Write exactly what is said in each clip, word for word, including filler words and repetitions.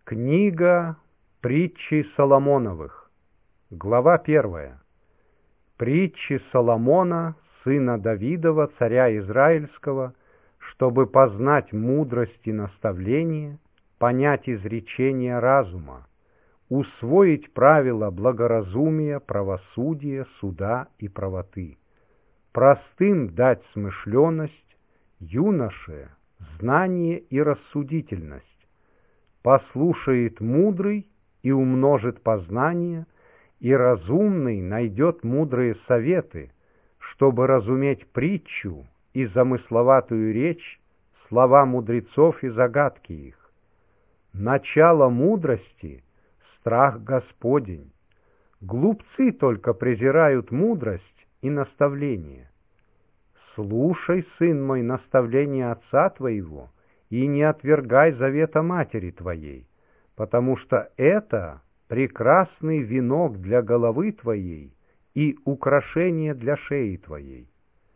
Книга Притчи Соломоновых, глава первая. Притчи Соломона, сына Давидова, царя Израильского, чтобы познать мудрость и наставление, понять изречения разума, усвоить правила благоразумия, правосудия, суда и правоты, простым дать смышленность, юноше знание и рассудительность. Послушает мудрый и умножит познание, и разумный найдет мудрые советы, чтобы разуметь притчу и замысловатую речь, слова мудрецов и загадки их. Начало мудрости — страх Господень. Глупцы только презирают мудрость и наставление. Слушай, сын мой, наставление отца твоего, и не отвергай завета матери твоей, потому что это прекрасный венок для головы твоей и украшение для шеи твоей.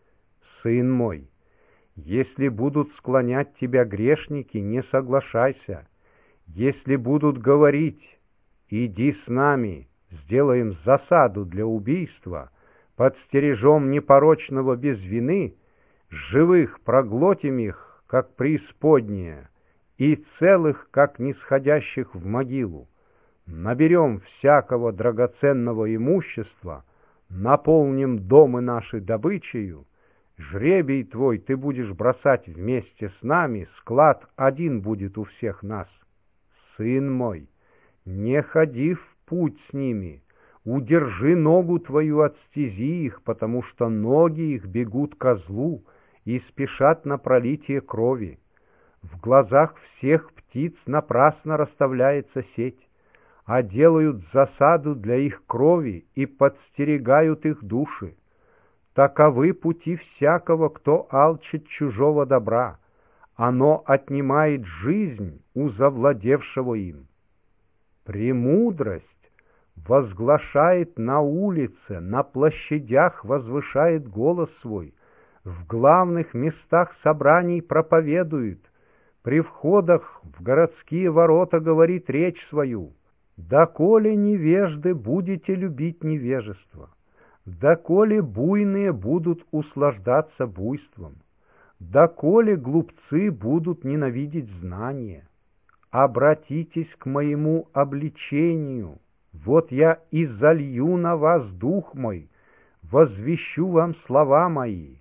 Сын мой, если будут склонять тебя грешники, не соглашайся. Если будут говорить: иди с нами, сделаем засаду для убийства, подстережем непорочного без вины, живых проглотим их, как преисподняя, и целых, как нисходящих в могилу. Наберем всякого драгоценного имущества, наполним домы наши добычею, жребий твой ты будешь бросать вместе с нами, склад один будет у всех нас. Сын мой, не ходи в путь с ними, удержи ногу твою от стези их, потому что ноги их бегут ко злу и спешат на пролитие крови. В глазах всех птиц напрасно расставляется сеть, а делают засаду для их крови и подстерегают их души. Таковы пути всякого, кто алчит чужого добра. Оно отнимает жизнь у завладевшего им. Премудрость возглашает на улице, на площадях возвышает голос свой, в главных местах собраний проповедует, при входах в городские ворота говорит речь свою. Доколе невежды будете любить невежество, доколе буйные будут услаждаться буйством, доколе глупцы будут ненавидеть знание. Обратитесь к моему обличению, вот я и залью на вас дух мой, возвещу вам слова мои.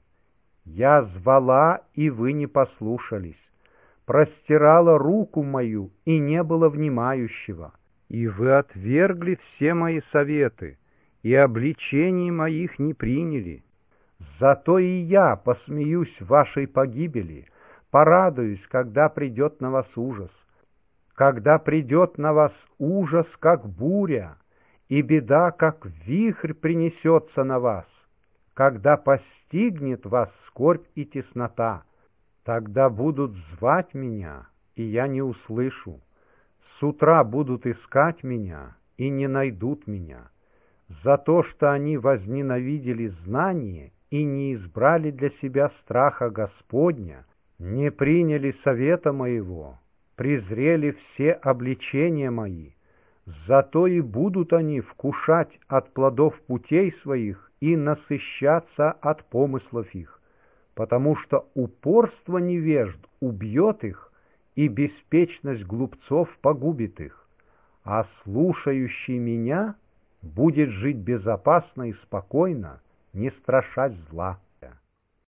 Я звала, и вы не послушались, простирала руку мою, и не было внимающего, и вы отвергли все мои советы, и обличений моих не приняли. Зато и я посмеюсь в вашей погибели, порадуюсь, когда придет на вас ужас, когда придет на вас ужас, как буря, и беда, как вихрь, принесется на вас, когда постигнет вас скорбь и теснота. Тогда будут звать меня, и я не услышу. С утра будут искать меня, и не найдут меня. За то, что они возненавидели знание и не избрали для себя страха Господня, не приняли совета моего, презрели все обличения мои. Зато и будут они вкушать от плодов путей своих и насыщаться от помыслов их, потому что упорство невежд убьет их, и беспечность глупцов погубит их, а слушающий меня будет жить безопасно и спокойно, не страшась зла.